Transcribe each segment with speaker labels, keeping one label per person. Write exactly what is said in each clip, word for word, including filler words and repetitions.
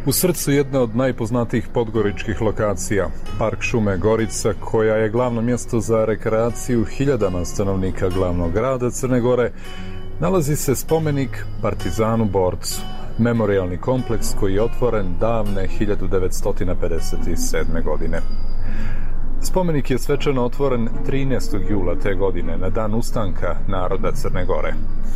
Speaker 1: U srcu jedne od najpoznatijih podgoričkih lokacija, Park šume Gorica, koja je glavno mjesto za rekreaciju hiljadama stanovnika glavnog grada Crne Gore, nalazi se spomenik Partizanu borcu, memorijalni kompleks koji je otvoren davne hiljadu devetsto pedeset sedme. godine. Spomenik je svečano otvoren trinaestog jula te godine, na dan ustanka naroda Crne Gore.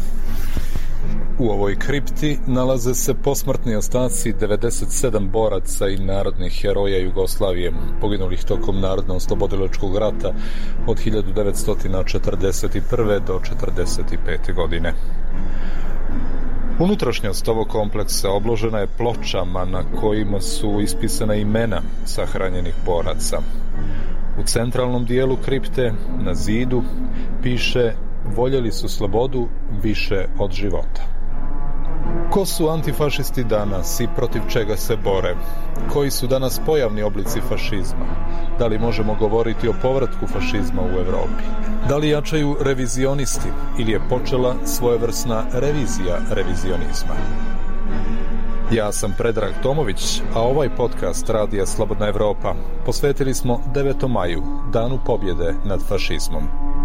Speaker 1: U ovoj kripti nalaze se posmrtni ostaci devedeset sedam boraca i narodnih heroja Jugoslavije, poginulih tokom Narodno-oslobodilačkog rata od hiljadu devetsto četrdeset prve. do četrdeset pete. godine. Unutrašnjost ovog kompleksa obložena je pločama na kojima su ispisana imena sahranjenih boraca. U centralnom dijelu kripte, na zidu, piše: voljeli su slobodu više od života. Ko su antifašisti danas i protiv čega se bore? Koji su danas pojavni oblici fašizma? Da li možemo govoriti o povratku fašizma u Evropi? Da li jačaju revizionisti ili je počela svojevrsna revizija revizionizma? Ja sam Predrag Tomović, a ovaj podcast Radija Slobodna Evropa posvetili smo devetom maju, danu pobjede nad fašizmom.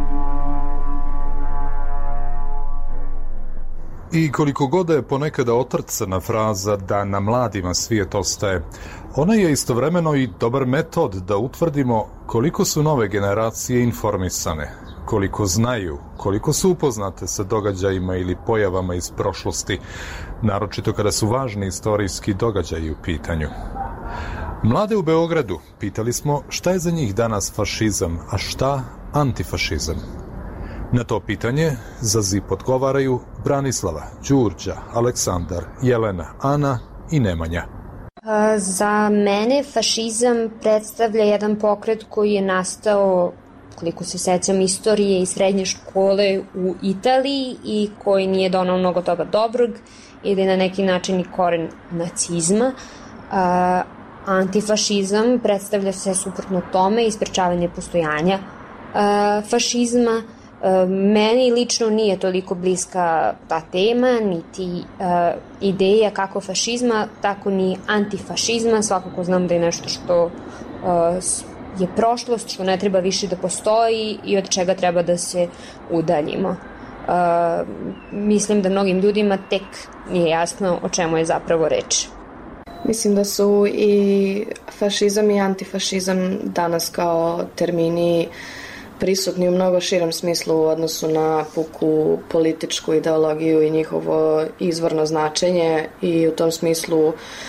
Speaker 1: I koliko god je ponekada otrcana fraza da na mladima svijet ostaje, ona je istovremeno i dobar metod da utvrdimo koliko su nove generacije informisane, koliko znaju, koliko su upoznate sa događajima ili pojavama iz prošlosti, naročito kada su važni istorijski događaji u pitanju. Mlade u Beogradu pitali smo šta je za njih danas fašizam, a šta antifašizam. Na to pitanje za Z I P odgovaraju Branislava, Đurđa, Aleksandar, Jelena, Ana i Nemanja.
Speaker 2: Za mene fašizam predstavlja jedan pokret koji je nastao, koliko se sećam istorije i srednje škole, u Italiji i koji nije donao mnogo toga dobrog i da je na neki način i koren nacizma. Antifašizam predstavlja se suprotno tome i sprečavanje postojanja fašizma. Meni lično nije toliko bliska ta tema, niti uh, ideja kako fašizma, tako ni antifašizma. Svakako znam da je nešto što uh, je prošlost, što ne treba više da postoji i od čega treba da se udaljimo. Uh, mislim da mnogim ljudima tek nije jasno o čemu je zapravo reč.
Speaker 3: Mislim da su i fašizam i antifašizam danas kao termini prisutni u mnogo širem smislu u odnosu na puku političku ideologiju i njihovo izvorno značenje, i u tom smislu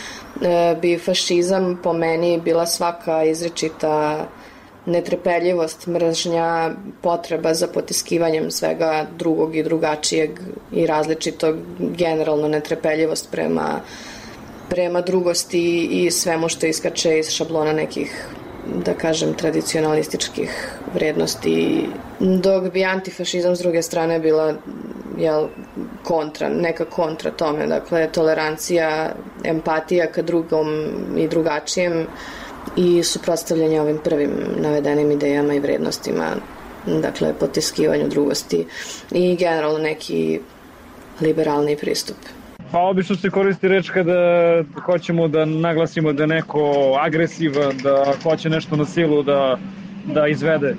Speaker 3: e, bi fašizam po meni bila svaka izričita netrpeljivost, mržnja, potreba za potiskivanjem svega drugog i drugačijeg i različitog, generalno netrpeljivost prema, prema drugosti i svemu što iskače iz šablona nekih, da kažem, tradicionalističkih vrednosti, dok bi antifašizam s druge strane bila, jel, kontra, neka kontra tome, dakle tolerancija, empatija ka drugom i drugačijem i suprotstavljanje ovim prvim navedenim idejama i vrednostima, dakle potiskivanju drugosti i generalno neki liberalni pristup.
Speaker 4: Pa obično se koristi reč kada hoćemo da naglasimo da je neko agresivan, da hoće nešto na silu da, da izvede.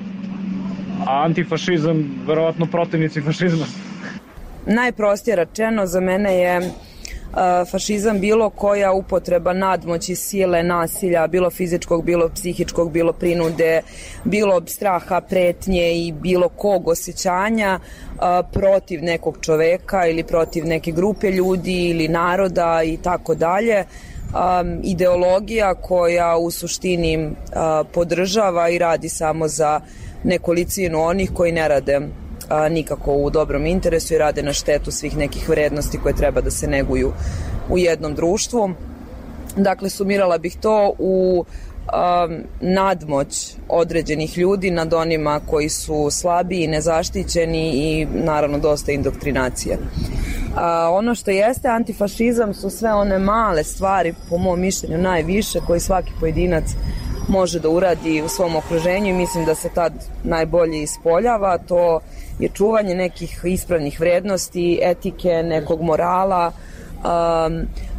Speaker 4: A antifašizam, verovatno protivnici fašizma.
Speaker 5: Najprostije rečeno, za mene je uh, fašizam bilo koja upotreba nadmoći, sile, nasilja, bilo fizičkog, bilo psihičkog, bilo prinude, bilo straha, pretnje i bilo kog osjećanja uh, protiv nekog čoveka ili protiv neke grupe ljudi ili naroda i tako dalje. Um, ideologija koja u suštini uh, podržava i radi samo za nekolicinu onih koji ne rade a, nikako u dobrom interesu i rade na štetu svih nekih vrednosti koje treba da se neguju u jednom društvu. Dakle, sumirala bih to u a, nadmoć određenih ljudi nad onima koji su slabiji i nezaštićeni i naravno dosta indoktrinacije. A, ono što jeste antifašizam su sve one male stvari, po mom mišljenju najviše, koji svaki pojedinac može da uradi u svom okruženju i mislim da se tad najbolje ispoljava. To je čuvanje nekih ispravnih vrednosti, etike, nekog morala, um,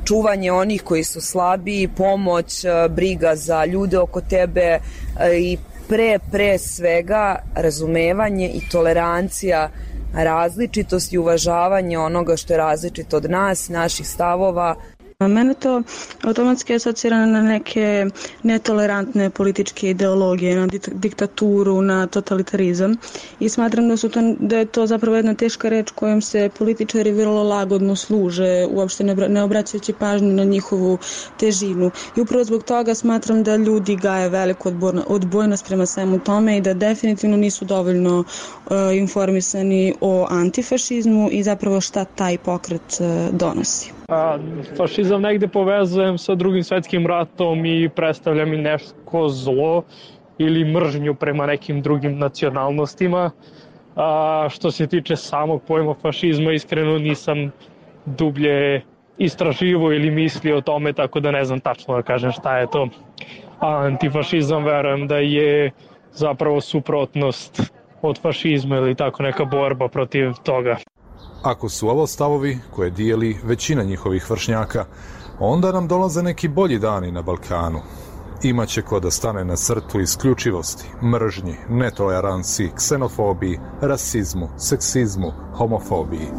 Speaker 5: čuvanje onih koji su slabiji, pomoć, briga za ljude oko tebe i pre, pre svega razumevanje i tolerancija različitosti i uvažavanje onoga što je različito od nas, naših stavova.
Speaker 6: Mene to automatski asocira na neke netolerantne političke ideologije, na diktaturu, na totalitarizam i smatram da, su to, da je to zapravo jedna teška reč kojom se političari vrlo lagodno služe, uopšte ne, ne obraćajući pažnju na njihovu težinu. I upravo zbog toga smatram da ljudi gaje veliku odbojnost prema svemu tome i da definitivno nisu dovoljno uh, informisani o antifašizmu i zapravo šta taj pokret uh, donosi.
Speaker 4: A, fašizam negde povezujem sa drugim svetskim ratom i predstavlja mi nešto zlo ili mržnju prema nekim drugim nacionalnostima. A, što se tiče samog pojma fašizma, iskreno nisam dublje istraživo ili mislio o tome, tako da ne znam tačno da kažem šta je to. A antifašizam verujem da je zapravo suprotnost od fašizma ili tako neka borba protiv toga.
Speaker 1: Ako su ovo stavovi koje dijeli većina njihovih vršnjaka, onda nam dolaze neki bolji dani na Balkanu. Imaće ko da stane na crtu isključivosti, mržnji, netoleranciji, ksenofobiji, rasizmu, seksizmu, homofobiji.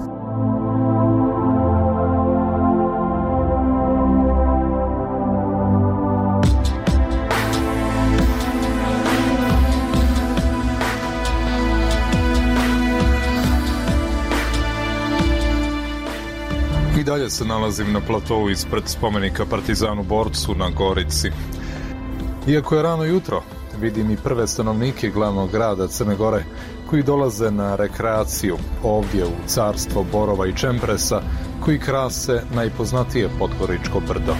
Speaker 1: I dalje se nalazim na platovu ispred spomenika Partizanu borcu na Gorici. Iako je rano jutro, vidim i prve stanovnike glavnog grada Crne Gore koji dolaze na rekreaciju ovdje u carstvo borova i čempresa koji krase najpoznatije Podgoričko brdo.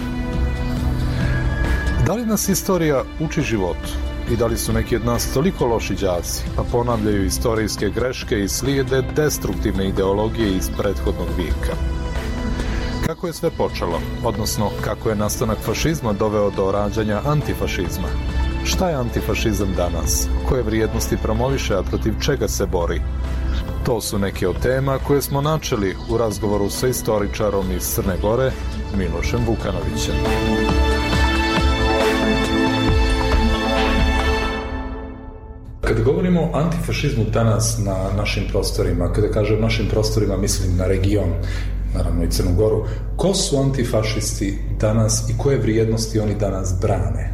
Speaker 1: Da li nas istorija uči životu? I da li su neki od nas toliko loši đaci, pa ponavljaju istorijske greške i slijede destruktivne ideologije iz prethodnog vijeka? Kako je sve počelo, odnosno kako je nastanak fašizma doveo do rađanja antifašizma? Šta je antifašizam danas? Koje vrijednosti promoviše, a protiv čega se bori? To su neke od tema koje smo načeli u razgovoru sa istoričarom iz Crne Gore, Milošem Vukanovićem. Kada govorimo o antifašizmu danas na našim prostorima, kada kažem našim prostorima mislim na region, naravno i Crnu Goru, ko su antifašisti danas i koje vrijednosti oni danas brane?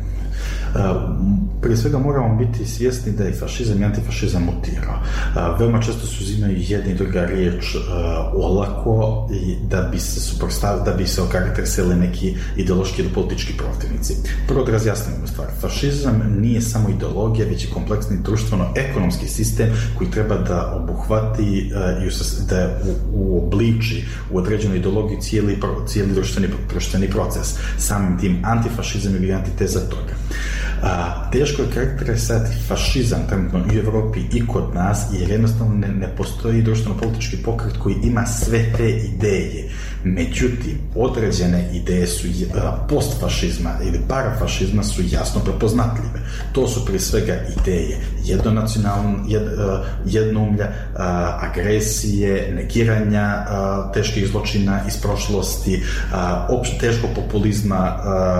Speaker 7: Prije svega moramo biti svjesni da je fašizam i antifašizam mutirao. Veoma često se uzimaju jedna i druga riječ olako i da bi se suprotstavili, da bi se okarakterisali neki ideološki ili politički protivnici. Prvo da razjasnimo stvar. Fašizam nije samo ideologija, već i kompleksni društveno-ekonomski sistem koji treba da obuhvati, da uobliči u određenu ideologiju cijeli, cijeli društveni, društveni proces. Samim tim antifašizam ili antiteza toga. A, teško je karakterisati fašizam trenutno i u Evropi i kod nas, jer jednostavno ne, ne postoji društveno-politički pokret koji ima sve te ideje. Međutim, određene ideje su postfašizma ili parafašizma su jasno prepoznatljive. To su prije svega ideje jednonacionalne, jed, jednoumlja, agresije, negiranja teških zločina iz prošlosti, teškog populizma,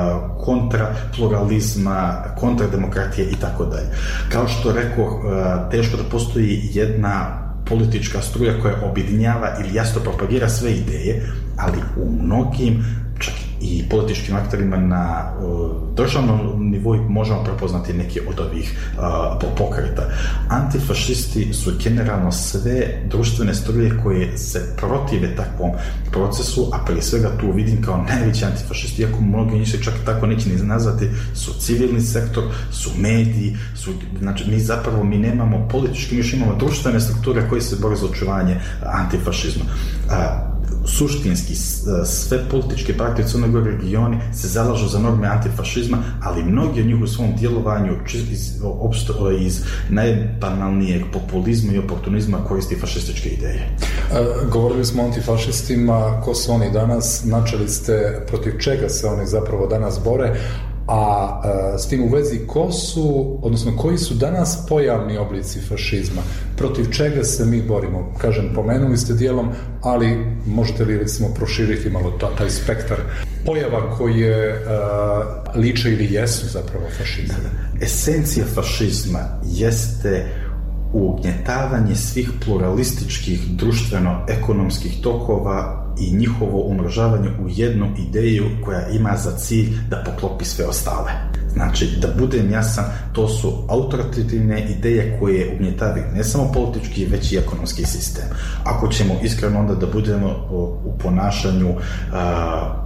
Speaker 7: kontrapluralizma, kontrademokratije i tako dalje. Kao što rekao, teško da postoji jedna politička struja koja objedinjava ili jasno propagira sve ideje, ali u mnogim, čak i političkim aktorima na uh, državnom nivou možemo prepoznati neke od ovih uh, pokreta. Antifašisti su generalno sve društvene struje koje se protive takvom procesu, a prije svega tu vidim kao najveći antifašisti, iako mnogi njih se čak tako neće ni nazvati, su civilni sektor, su mediji, su, znači mi zapravo mi nemamo politički, mi još imamo društvene strukture koje se bore za očuvanje antifašizma. Uh, Suštinski, sve političke partije u Crnoj Gori regioni se zalažu za norme antifašizma, ali mnogi od njih u svom djelovanju iz, iz najbanalnijeg populizma i oportunizma koristi fašističke ideje.
Speaker 1: A, govorili smo o antifašistima, ko su oni danas, načeli ste protiv čega se oni zapravo danas bore, A e, s tim u vezi, ko su, odnosno koji su danas pojavni oblici fašizma, protiv čega se mi borimo? Kažem, pomenuli ste dijelom, ali možete li recimo proširiti malo ta, taj spektar pojava koje e, liče ili jesu zapravo fašizam?
Speaker 7: Esencija fašizma jeste ugnjetavanje svih pluralističkih društveno-ekonomskih tokova i njihovo umnožavanje u jednu ideju koja ima za cilj da poklopi sve ostale. Znači, da budem jasan, to su autoritativne ideje koje ugnjetavaju ne samo politički, već i ekonomski sistem. Ako ćemo iskreno onda da budemo u ponašanju a,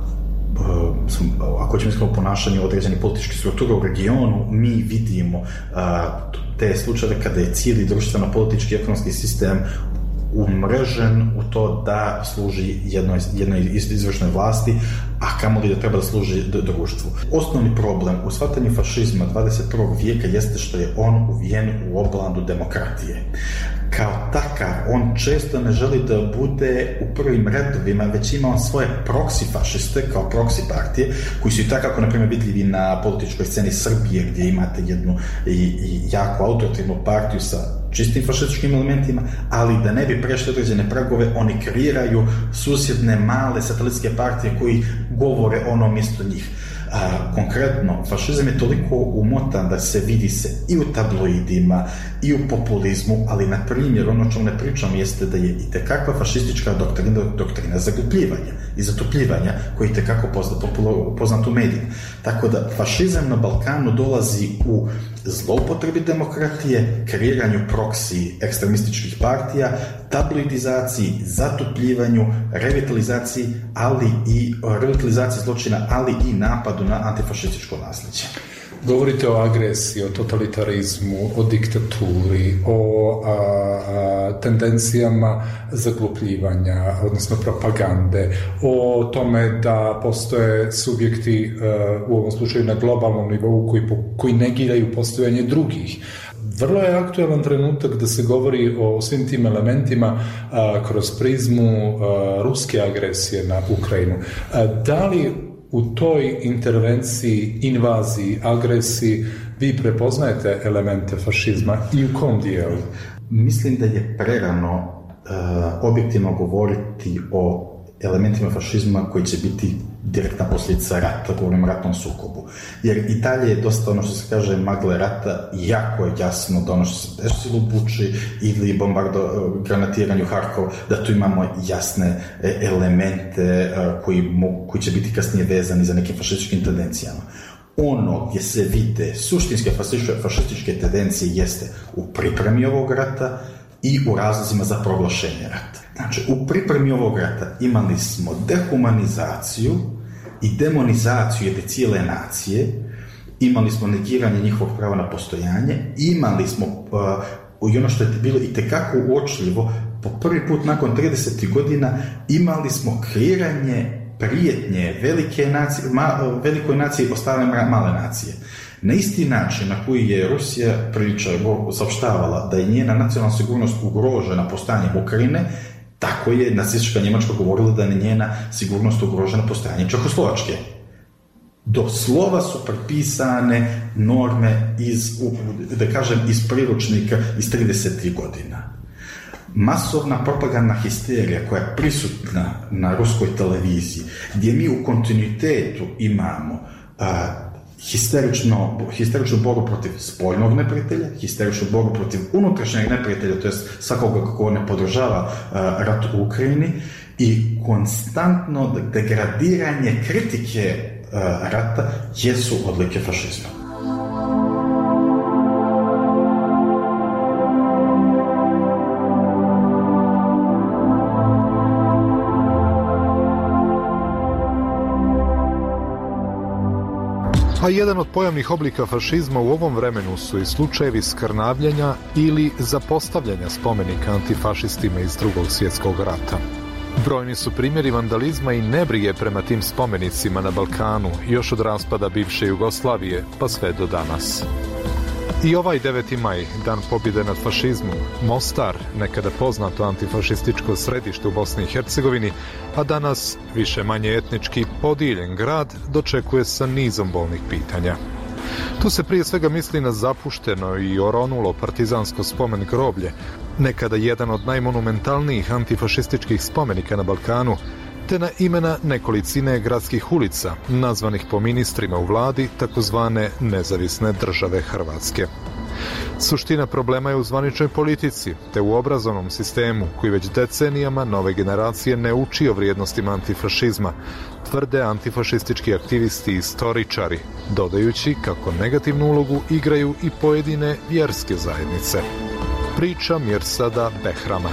Speaker 7: ako ćemo iskreno u ponašanju određenih političkih struktura u regionu, mi vidimo a, te slučajeve kada je cijeli društveno-politički ekonomski sistem umrežen u to da služi jednoj, jednoj izvršnoj vlasti, a kamoli da treba da služi društvu. Osnovni problem u shvatanju fašizma dvadeset prvog vijeka jeste što je on uvijen u oblandu demokratije. Kao takav, on često ne želi da bude u prvim redovima, već ima on svoje proksi fašiste, kao proksi partije, koji su i takako, na primjer, vidljivi na političkoj sceni Srbije, gdje imate jednu i, i jako autoritarnu partiju sa čistim fašističkim elementima, ali da ne bi prešli određene pragove, oni kreiraju susjedne male satelitske partije koji govore ono mjesto njih. A, konkretno, fašizam je toliko umotan da se vidi se i u tabloidima i u populizmu, ali na primjer ono čemu ne pričam jeste da je i tekakva fašistička doktrina, doktrina zaglupljivanja i zatopljivanja koji je tekako poznat u medijima. Tako da fašizam na Balkanu dolazi u zloupotrebi demokratije, kreiranju proksi ekstremističkih partija, tabloidizaciji, zatopljivanju, revitalizaciji, ali i revitalizaciji zločina, ali i napadu na antifašističko nasljeđe.
Speaker 1: Govorite o agresiji, o totalitarizmu, o diktaturi, o a, a, tendencijama zaglupljivanja, odnosno propagande, o tome da postoje subjekti a, u ovom slučaju na globalnom nivou koji, koji negiraju postojanje drugih. Vrlo je aktualan trenutak da se govori o svim tim elementima a, kroz prizmu a, ruske agresije na Ukrajinu. A, da li u toj intervenciji, invaziji, agresiji vi prepoznajete elemente fašizma i u kom dijelu?
Speaker 7: Mislim da je prerano uh, objektivno govoriti o elementima fašizma koji će biti direktna posljedica rata, govorim o ratnom sukobu. Jer i dalje je dosta ono što se kaže magle rata, jako je jasno da ono što se desilo u Buči ili bombardo, granatiranju Harkov, da tu imamo jasne elemente koji, koji će biti kasnije vezani za nekim fašističkim tendencijama. Ono gdje se vide suštinske fašističke tendencije jeste u pripremi ovog rata i u razlozima za proglašenje rata. Znači, u pripremi ovog rata imali smo dehumanizaciju i demonizaciju jedne cijele nacije, imali smo negiranje njihovog prava na postojanje, imali smo, uh, i ono što je bilo i tekako uočljivo, po prvi put nakon trideset godina imali smo kreiranje prijetnje velike nacije, ma, velikoj naciji i ostale male nacije. Na isti način na koji je Rusija priča saopštavala da je njena nacionalna sigurnost ugrožena postojanjem Ukrajine, tako je nacistička Njemačka govorila da je njena sigurnost ugrožena postojanjem Čehoslovačke. Do slova su prepisane norme iz, da kažem, iz priručnika iz tridesetih godina. Masovna propagandna histerija koja je prisutna na ruskoj televiziji, gdje mi u kontinuitetu imamo a, histerično, histeričnu borbu protiv spoljnog neprijatelja, histeričnu borbu protiv unutrašnjeg neprijatelja, to je svakoga kako ne podržava uh, rat u Ukrajini, i konstantno degradiranje kritike uh, rata jesu odlike fašizma.
Speaker 1: A jedan od pojavnih oblika fašizma u ovom vremenu su i slučajevi skrnavljenja ili zapostavljanja spomenika antifašistima iz Drugog svjetskog rata. Brojni su primjeri vandalizma i nebrige prema tim spomenicima na Balkanu još od raspada bivše Jugoslavije pa sve do danas. I ovaj deveti maj, dan pobjede nad fašizmom, Mostar, nekada poznato antifašističko središte u Bosni i Hercegovini, a danas više manje etnički podijeljen grad, dočekuje sa nizom bolnih pitanja. Tu se prije svega misli na zapušteno i oronulo partizansko spomen groblje, nekada jedan od najmonumentalnijih antifašističkih spomenika na Balkanu, te na imena nekolicine gradskih ulica, nazvanih po ministrima u vladi takozvane nezavisne države Hrvatske. Suština problema je u zvaničnoj politici, te u obrazovnom sistemu koji već decenijama nove generacije ne uči o vrijednostima antifašizma, tvrde antifašistički aktivisti i istoričari, dodajući kako negativnu ulogu igraju i pojedine vjerske zajednice. Priča Mirsada Behrama.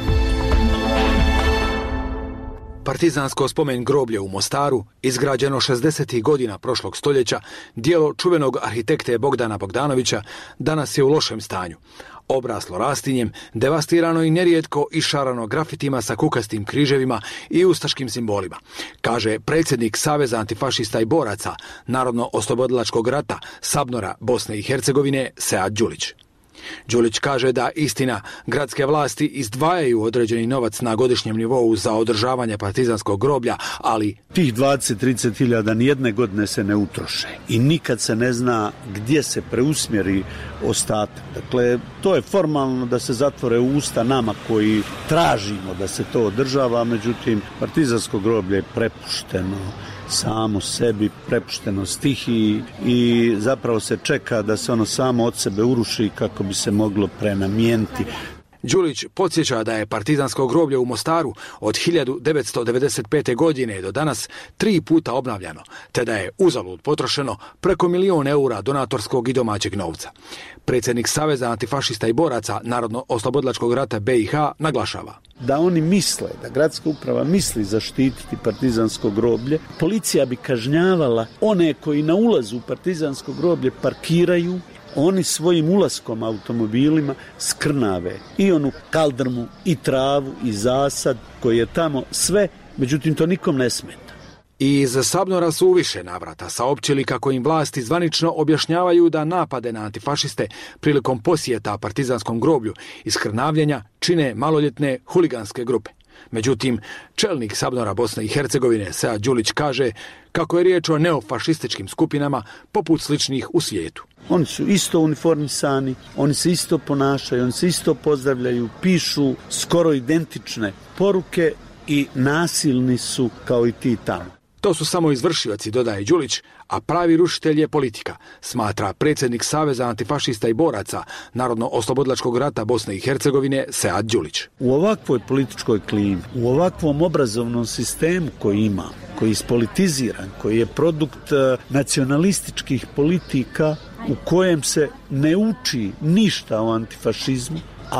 Speaker 8: Partizansko spomen groblje u Mostaru, izgrađeno šezdesetih godina prošlog stoljeća, djelo čuvenog arhitekte Bogdana Bogdanovića, danas je u lošem stanju. Obraslo rastinjem, devastirano i nerijetko išarano grafitima sa kukastim križevima i ustaškim simbolima, kaže predsjednik Saveza antifašista i boraca Narodno-oslobodilačkog rata Sabnora Bosne i Hercegovine Sead Đulić. Đulić kaže da istina, gradske vlasti izdvajaju određeni novac na godišnjem nivou za održavanje partizanskog groblja, ali
Speaker 9: tih dvadeset do trideset hiljada nijedne godine se ne utroše i nikad se ne zna gdje se preusmjeri ostatak. Dakle, to je formalno da se zatvore usta nama koji tražimo da se to održava, međutim, partizansko groblje je prepušteno samo sebi, prepušteno stihiji i zapravo se čeka da se ono samo od sebe uruši kako bi se moglo prenamijeniti.
Speaker 8: Đulić podsjeća da je partizansko groblje u Mostaru od hiljadu devetsto devedeset pete. godine do danas tri puta obnavljano, te da je uzalud potrošeno preko milion eura donatorskog i domaćeg novca. Predsjednik Saveza antifašista i boraca Narodno-oslobodilačkog rata B i H naglašava
Speaker 9: da oni misle, da gradska uprava misli zaštititi partizansko groblje, policija bi kažnjavala one koji na ulazu u partizansko groblje parkiraju, oni svojim ulaskom automobilima skrnave i onu kaldrmu, i travu, i zasad koji je tamo sve, međutim to nikom ne smeta.
Speaker 8: I iz Sabnora su u više navrata saopćili kako im vlasti zvanično objašnjavaju da napade na antifašiste prilikom posjeta partizanskom groblju i skrnavljenja čine maloljetne huliganske grupe. Međutim, čelnik Sabnora Bosne i Hercegovine Sead Đulić kaže kako je riječ o neofašističkim skupinama poput sličnih u svijetu.
Speaker 9: Oni su isto uniformisani, oni se isto ponašaju, oni se isto pozdravljaju, pišu skoro identične poruke i nasilni su kao i ti tamo.
Speaker 8: To su samo izvršioci, dodaje Đulić, a pravi rušitelj je politika, smatra predsjednik Saveza antifašista i boraca Narodno-oslobodilačkog rata Bosne i Hercegovine Sead Đulić.
Speaker 9: U ovakvoj političkoj klimi, u ovakvom obrazovnom sistemu koji ima, koji je ispolitiziran, koji je produkt nacionalističkih politika u kojem se ne uči ništa o antifašizmu, a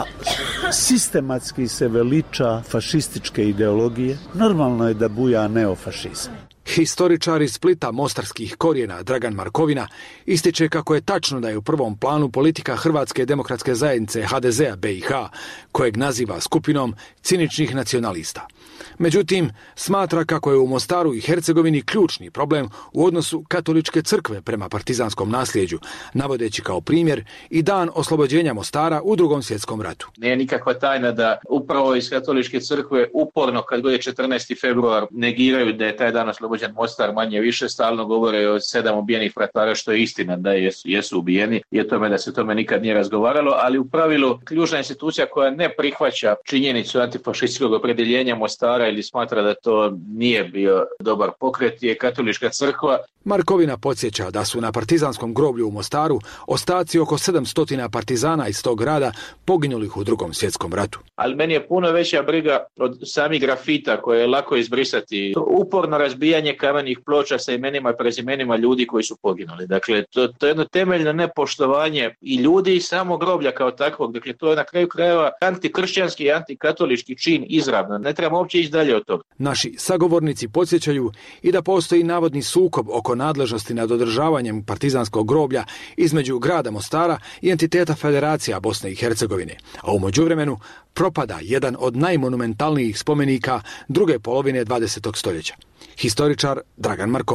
Speaker 9: sistematski se veliča fašističke ideologije, normalno je da buja neofašizam.
Speaker 8: Historičar iz Splita mostarskih korijena Dragan Markovina ističe kako je tačno da je u prvom planu politika Hrvatske demokratske zajednice H D Z-a B i H, kojeg naziva skupinom ciničnih nacionalista. Međutim, smatra kako je u Mostaru i Hercegovini ključni problem u odnosu katoličke crkve prema partizanskom nasljeđu, navodeći kao primjer i dan oslobođenja Mostara u Drugom svjetskom ratu.
Speaker 10: Nije nikakva tajna da upravo iz katoličke crkve uporno kad god je četrnaesti februar negiraju da je taj dan oslobođen Mostar, manje više stalno govore o sedam ubijenih fratara, što je istina da jesu, jesu ubijeni i o tome da se tome nikad nije razgovaralo, ali u pravilu ključna institucija koja ne prihvaća činjenicu antifašističkog opredjeljenja Mostara ili smatra da to nije bio dobar pokret je katolička crkva.
Speaker 8: Markovina podsjeća da su na partizanskom groblju u Mostaru ostaci oko sedamsto partizana iz tog grada poginulih u Drugom svjetskom ratu.
Speaker 10: Ali meni je puno veća briga od samih grafita koje je lako izbrisati. To uporno razbijanje kamenih ploča sa imenima i prezimenima ljudi koji su poginuli. Dakle, to, to je jedno temeljno nepoštovanje i ljudi i samog groblja kao takvog. Dakle, to je na kraju krajeva antikršćanski i antikatolički čin izravno. Ne trebamo uopće ići dalje od toga.
Speaker 8: Naši sagovornici podsjećaju i da postoji navodni sukob oko nadležnosti nad održavanjem partizanskog groblja između grada Mostara i entiteta Federacija Bosne i Hercegovine, a u međuvremenu propada jedan od najmonumentalnijih spomenika druge polovine dvadesetog stoljeća. Historičar Dragan Markovina.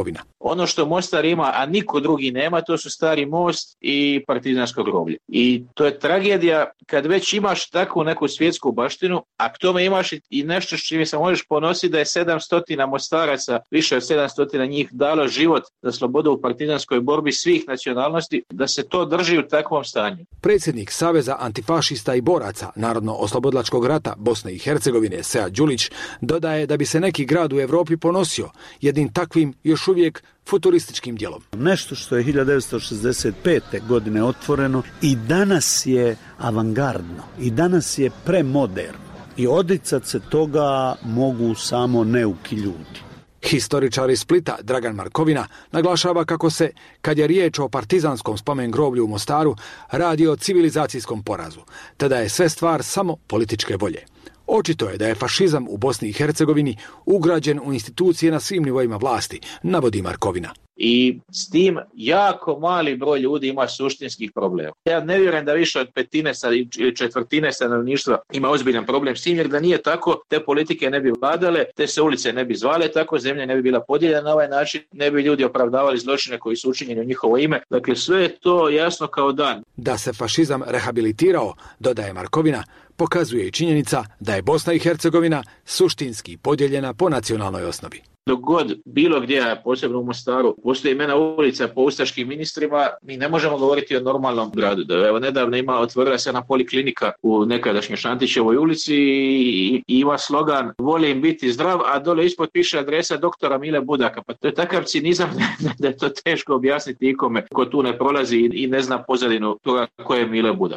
Speaker 10: Ono što Mostar ima, a niko drugi nema, to su Stari most i Partizansko groblje. I to je tragedija kad već imaš takvu neku svjetsku baštinu, a k tome imaš i nešto s čime se možeš ponositi da je sedamsto Mostaraca, više od sedamsto njih dalo život za slobodu u partizanskoj borbi svih nacionalnosti, da se to drži u takvom stanju.
Speaker 8: Predsjednik Saveza antifašista i boraca Narodno-oslobodilačkog rata Bosne i Hercegovine Sead Đulić dodaje da bi se neki grad u Europi ponosio jednim takvim još uvijek futurističkim djelom.
Speaker 9: Nešto što je hiljadu devetsto šezdeset pete godine otvoreno i danas je avangardno i danas je premoderno i odricat se toga mogu samo neuki ljudi.
Speaker 8: Historičar iz Splita Dragan Markovina naglašava kako se, kad je riječ o partizanskom spomen groblju u Mostaru, radi o civilizacijskom porazu, te da je sve stvar samo političke volje. Očito je da je fašizam u Bosni i Hercegovini ugrađen u institucije na svim nivoima vlasti, navodi Markovina.
Speaker 10: I s tim jako mali broj ljudi ima suštinskih problema. Ja ne vjerujem da više od petine ili četvrtine stanovništva ima ozbiljan problem s tim, jer da nije tako, te politike ne bi vladale, te se ulice ne bi zvale tako, zemlja ne bi bila podijeljena na ovaj način, ne bi ljudi opravdavali zločine koji su učinjeni u njihovo ime. Dakle, sve je to jasno kao dan.
Speaker 8: Da se fašizam rehabilitirao, dodaje Markovina, pokazuje i činjenica da je Bosna i Hercegovina suštinski podijeljena po nacionalnoj osnovi.
Speaker 10: Dok god bilo gdje, posebno u Mostaru, postoji imena ulica po ustaškim ministrima, mi ne možemo govoriti o normalnom gradu. Evo, nedavno ima, otvorila se jedna poliklinika u nekadašnjoj Šantićevoj ulici i, i ima slogan volim biti zdrav, a dole ispod piše adresa doktora Mile Budaka. Pa to je takav cinizam da je to teško objasniti ikome ko tu ne prolazi i, i ne zna pozadinu toga ko je Mile Budak.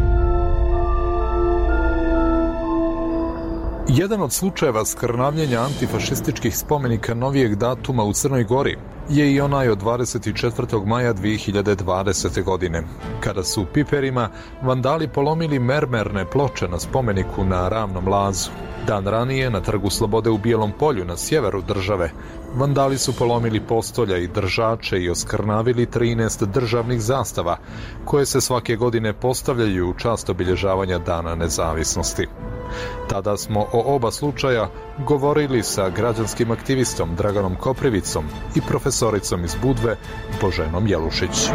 Speaker 1: Jedan od slučajeva skrnavljenja antifašističkih spomenika novijeg datuma u Crnoj Gori je i onaj od dvadeset četvrtog maja dvije hiljade dvadesete. godine, kada su u Piperima vandali polomili mermerne ploče na spomeniku na Ravnom lazu. Dan ranije, na Trgu Slobode u Bijelom polju na sjeveru države, vandali su polomili postolja i držače i oskrnavili trinaest državnih zastava, koje se svake godine postavljaju u čast obilježavanja Dana nezavisnosti. Tada smo o oba slučaja govorili sa građanskim aktivistom Draganom Koprivicom i profesoricom iz Budve Boženom Jelušić.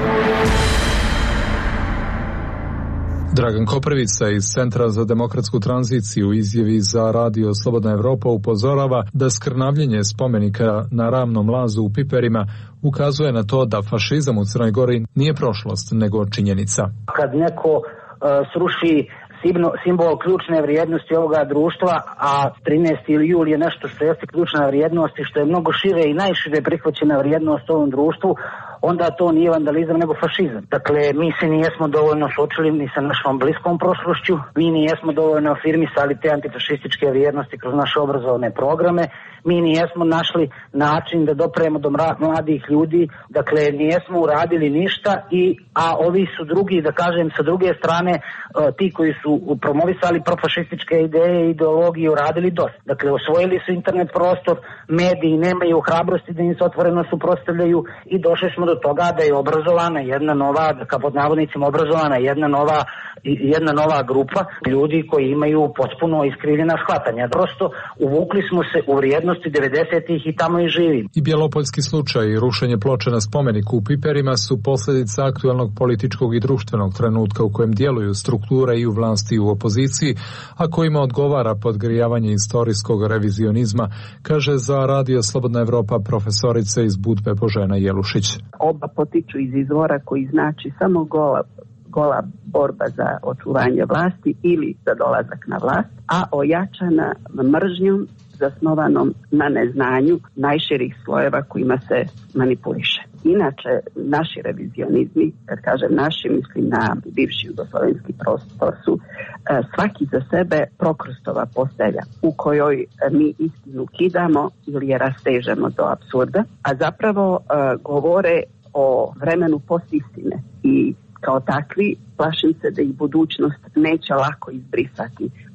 Speaker 1: Dragan Koprivica iz Centra za demokratsku tranziciju u izjavi za radio Slobodna Evropa upozorava da skrnavljenje spomenika na Ravnom lazu u Piperima ukazuje na to da fašizam u Crnoj Gori nije prošlost, nego činjenica.
Speaker 11: Kad neko uh, sruši simbol ključne vrijednosti ovoga društva, a trinaesti jul je nešto što jeste ključna vrijednost i što je mnogo šire i najšire prihvaćena vrijednost u ovom društvu, onda to nije vandalizam nego fašizam. Dakle, mi se nijesmo dovoljno suočili ni sa našom bliskom prošlošću, mi nijesmo dovoljno afirmisali te antifašističke vrijednosti kroz naše obrazovne programe, mi nijesmo našli način da dopremo do mladih ljudi, dakle nijesmo uradili ništa, i a ovi su drugi, da kažem, sa druge strane, ti koji su promovisali profašističke ideje i ideologije uradili dosta. Dakle, osvojili su internet prostor, mediji nemaju hrabrosti da im se otvoreno suprotstavljaju i došli smo do toga da je obrazovana jedna nova, kao pod navodnicima obrazovana jedna nova, jedna nova grupa ljudi koji imaju potpuno iskrivljena shvatanja. Prosto uvukli smo se u vrijednosti devedesetih i tamo i živim.
Speaker 1: I bjelopoljski slučaj i rušenje ploče na spomeniku u Piperima su posljedica aktualnog političkog i društvenog trenutka u kojem djeluju strukture i u vlasti i u opoziciji, a kojima odgovara podgrijavanje istorijskog revizionizma, kaže za radio Slobodna Evropa profesorica iz Budve Božena Jelušić.
Speaker 12: Oba potiču iz izvora koji znači samo gola gola borba za očuvanje vlasti ili za dolazak na vlast, a ojačana mržnjom zasnovanom na neznanju najširih slojeva kojima se manipuliše. Inače, naši revizionizmi, kad kažem naši, mislim na bivši jugoslovenski prostor, su svaki za sebe prokrustova postelja u kojoj mi istinu kidamo ili je rastežemo do apsurda, a zapravo govore o vremenu postistine i kao takvi plašim se da ih budućnost neće lako izbrisati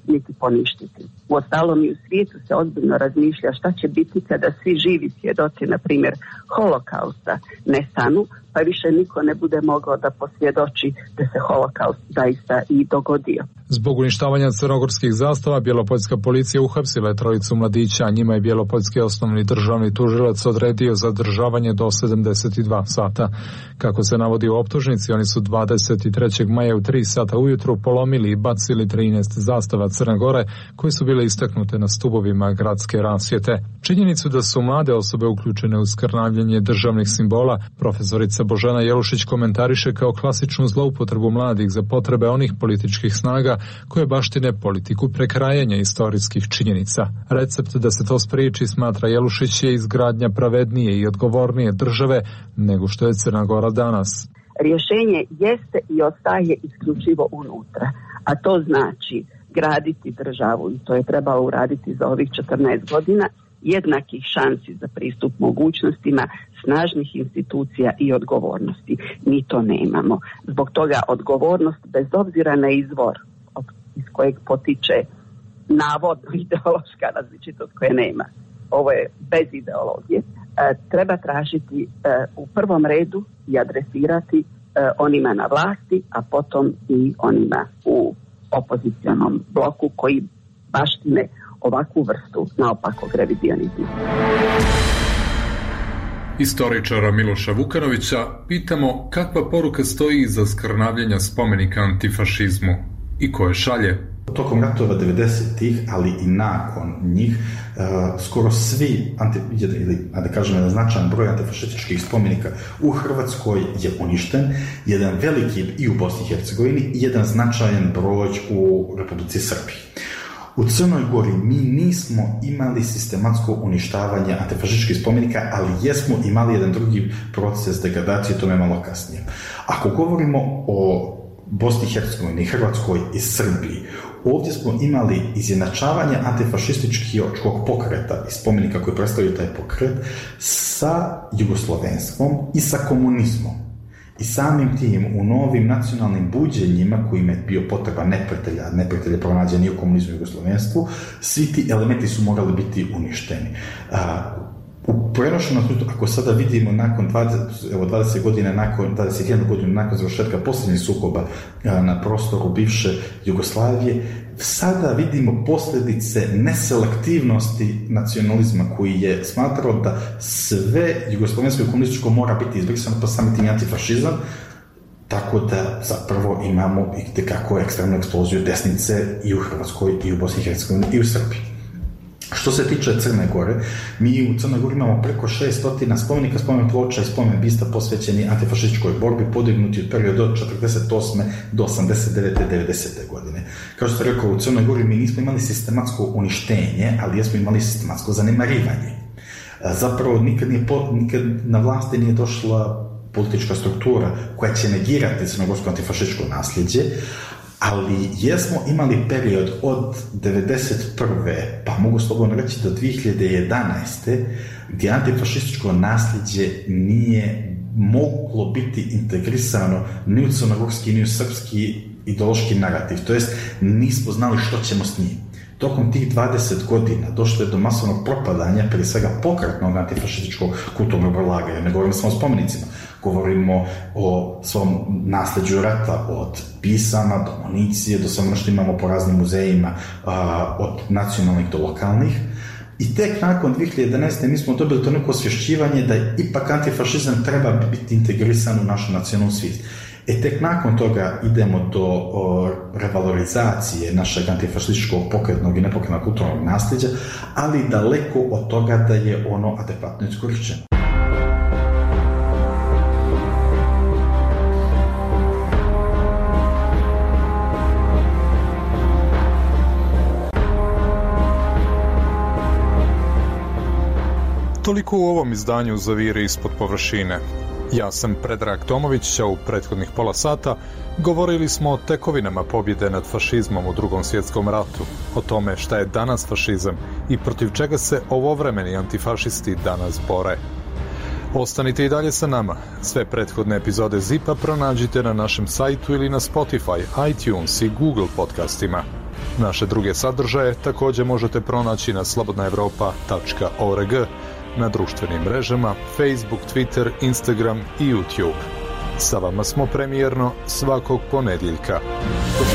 Speaker 12: niti poništiti. Uostalom i u svijetu se ozbiljno razmišlja šta će biti kada svi živi svjedoci, na primjer, holokausta nestanu, pa više niko ne bude mogao da posvjedoči da se holokaust zaista i dogodio.
Speaker 13: Zbog uništavanja crnogorskih zastava, bjelopoljska policija uhapsila je trojicu mladića, a njima je bjelopoljski osnovni državni tužilac odredio zadržavanje do sedamdeset dva sata. Kako se navodi u optužnici, oni su dvadeset trećeg maja u tri sata ujutru polomili i bacili trinaest zastava Crne Gore, koje su bile istaknute na stubovima gradske rasvjete. Činjenicu da su mlade osobe uključene u skrnavljanje državnih simbola, profesorica Božena Jelušić komentariše kao klasičnu zloupotrebu mladih za potrebe onih političkih snaga koje baštine politiku prekrajanja istorijskih činjenica. Recept da se to spriječi, smatra Jelušić, je izgradnja pravednije i odgovornije države nego što je Crna Gora danas.
Speaker 12: Rješenje jeste i ostaje isključivo unutra, a to znači graditi državu, i to je trebalo uraditi za ovih četrnaest godina, jednakih šansi za pristup mogućnostima, snažnih institucija i odgovornosti. Mi to nemamo. Zbog toga odgovornost, bez obzira na izvor iz kojeg potiče navodno ideološka različitost koje nema, ovo je bez ideologije, treba tražiti u prvom redu i adresirati onima na vlasti, a potom i onima u opozicionom bloku koji baštine ovakvu vrstu naopakog revizionizma.
Speaker 1: Istoričara Miloša Vukanovića pitamo kakva poruka stoji iza skrnavljenja spomenika antifašizmu i koje šalje.
Speaker 7: Tokom ratova devedesetih, ali i nakon njih, uh, skoro svi, anti, ili da kažem jedan značajan broj antifašističkih spomenika u Hrvatskoj je uništen, jedan veliki i u Bosni i Hercegovini i jedan značajan broj u Republici Srbiji. U Crnoj Gori mi nismo imali sistematsko uništavanje antifašističkih spomenika, ali jesmo imali jedan drugi proces degradacije, tome malo kasnije. Ako govorimo o Bosni i Hercegovini, Hrvatskoj i Srbiji, ovdje smo imali izjednačavanje antifašističkog pokreta i spomenika koji predstavljaju taj pokret sa jugoslovenstvom i sa komunizmom. I samim tim u novim nacionalnim buđenjima kojima je bio potreba neprijatelja, neprijatelja pronađeni i u komunizmu i jugoslovenstvu, svi ti elementi su morali biti uništeni. A, u prenošenom, ako sada vidimo nakon dvadeset, evo dvadeset godina nakon, dvadeset jedna godina nakon završetka posljednjih sukoba a, na prostoru bivše Jugoslavije, sada vidimo posljedice neselektivnosti nacionalizma koji je smatrao da sve jugoslovensko i komunističko mora biti izbrisano, pa samim tim antifašizam, tako da zapravo imamo i tekako ekstremnu eksploziju desnice i u Hrvatskoj, i u Bosni i Hercegovini, i u Srbiji. Što se tiče Crne Gore, mi u Crnoj Gori imamo preko šesto spomenika, spomen ploča i spomen bista posvećeni antifašističkoj borbi, podignuti od perioda od četrdeset osme do osamdeset devete devedesete godine. Kao što sam rekao, u Crnoj Gori mi nismo imali sistematsko uništenje, ali jesmo imali sistematsko zanemarivanje. Zapravo nikad, nije, nikad na vlasti nije došla politička struktura koja će negirati crnogorsko antifašističko nasljeđe, ali jesmo imali period od devedeset prve pa mogu slobodno reći do dvije hiljade jedanaeste gdje antifašističko nasljeđe nije moglo biti integrisano ni u crnogorski ni u srpski ideološki narativ, to jest nismo znali što ćemo s njim. Tokom tih dvadeset godina došlo je do masovnog propadanja, prije svega pokretnog antifašističkog kulturnog laganja, ne govorimo samo o spomenicima, govorimo o svom nasljeđu rata, od pisama do municije, do svega što imamo po raznim muzejima, od nacionalnih do lokalnih. I tek nakon dvije hiljade jedanaeste mi smo dobili to neko osvješćivanje da ipak antifašizam treba biti integrisan u našu nacionalnu svijest. E tek nakon toga idemo do o, revalorizacije našeg antifašističkog pokretnog i nepokretnog kulturnog nasljeđa, ali daleko od toga da je ono adekvatno iskorišteno.
Speaker 1: Toliko u ovom izdanju Zavire ispod površine. Ja sam Predrag Tomović, a u prethodnih pola sata govorili smo o tekovinama pobjede nad fašizmom u Drugom svjetskom ratu, o tome šta je danas fašizam i protiv čega se ovovremeni antifašisti danas bore. Ostanite i dalje sa nama. Sve prethodne epizode Zipa pronađite na našem sajtu ili na Spotify, iTunes i Google podcastima. Naše druge sadržaje također možete pronaći na slobodna evropa tačka org, na društvenim mrežama Facebook, Twitter, Instagram i YouTube. Sa vama smo premijerno svakog ponedjeljka. Do